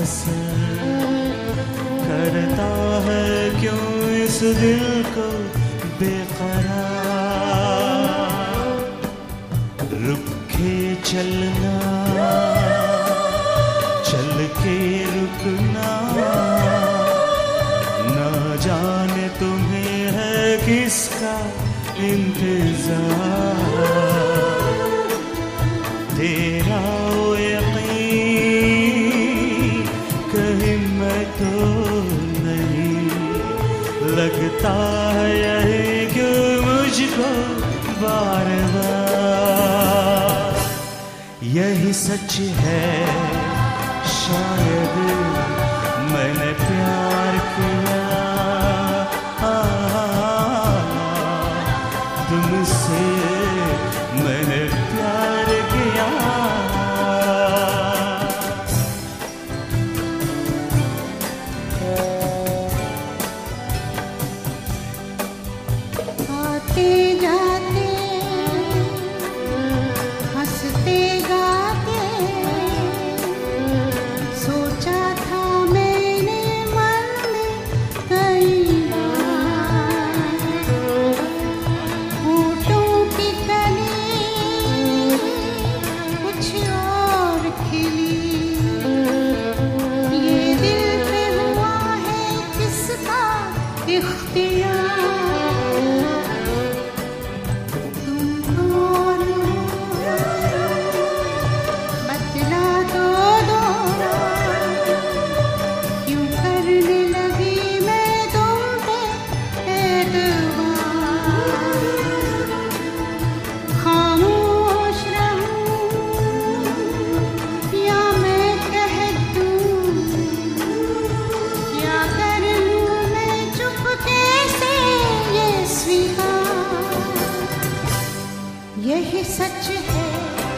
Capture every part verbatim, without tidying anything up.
असर करता है क्यों इस दिल को बेकरार। रुक के चलना, चल के रुकना, ना जाने तुम्हें है किसका इंतजार। तेरा यकीन कहीं मैं तो नहीं, लगता है यही क्यों मुझको बार बार। यही सच है शायद मैंने प्यार किया तुमसे, मैंने प्यार किया। आते जाते हंसते गाते सोचा था मैंने मन में कई बार। होठों की कली कुछ और खिली, ये दिल पे हुआ है किसका इख्तियार। यही सच है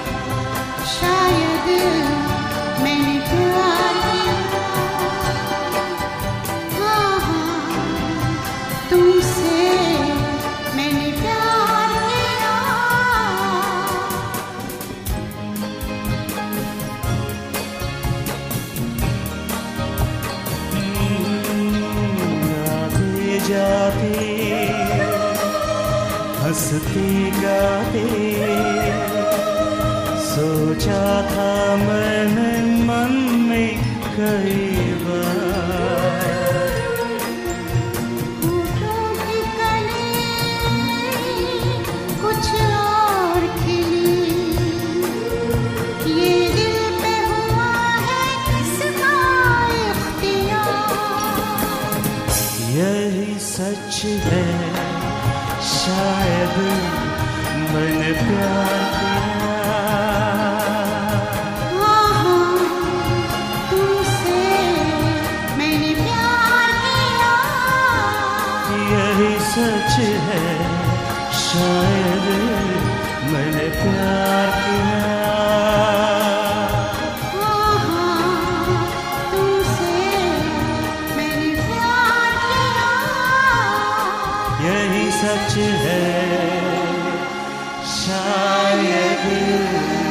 शायद मैंने प्यार किया। हाँ हाँ तुमसे मैंने प्यार किया। आते जाते हंसती गाते सोचा था मैंने मन में कई बार। होठों की कली कुछ और खिली, ये दिल पे हुआ है किसका इख्तियार। यही सच है शायद मैंने प्यार किया। हाँ हाँ तुमसे मैंने प्यार किया। यही सच है शायद मैंने प्यार किया। हाँ हाँ तुमसे मैंने प्यार किया। यही सच है शायद